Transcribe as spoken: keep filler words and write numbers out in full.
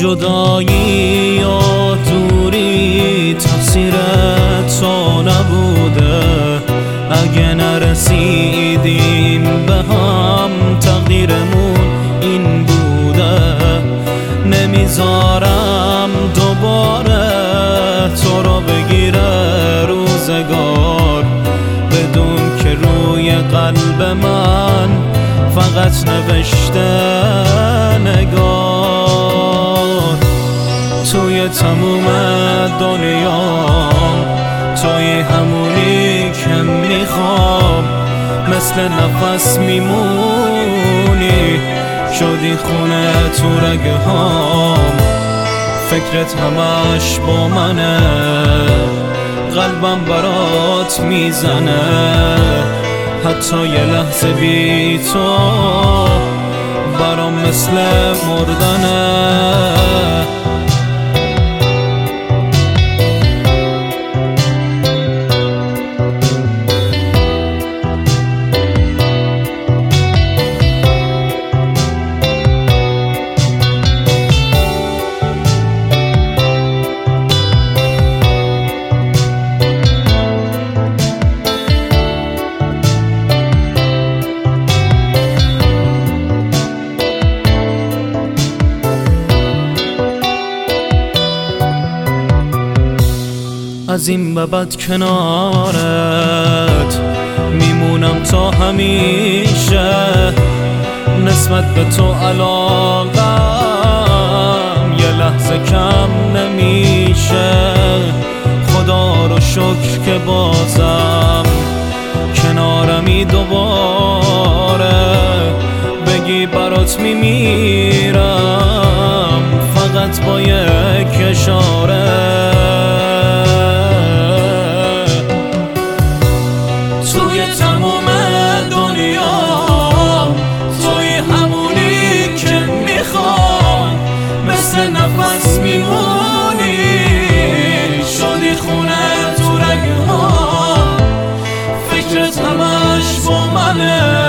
جدایی یا دوری تقصیرت تو نبوده، اگه نرسیدیم به هم تقدیرمون این بوده. نمیذارم دوباره تو رو بگیره روزگار، بدون که روی قلب من فقط نوشته نگار. توی تموم دنیام توی همونی که میخوام، مثل نفس میمونی، شدی خونه تو رگه هام. فکرت همش با منه، قلبم برات میزنه، حتی یه لحظه بی تو برام مثل مردنه. از این به بعد کنارت میمونم تا همیشه، نسبت به تو علاقم یه لحظه کم نمیشه. خدا رو شکر که بازم کنارمی دوباره، بگی برات میمیرم فقط با یک اشاره. توی تموم دنیا توی همونی که میخوام، مثل نفس میمونی، شدی خونه تو رگه ها. فکرت همش با منه،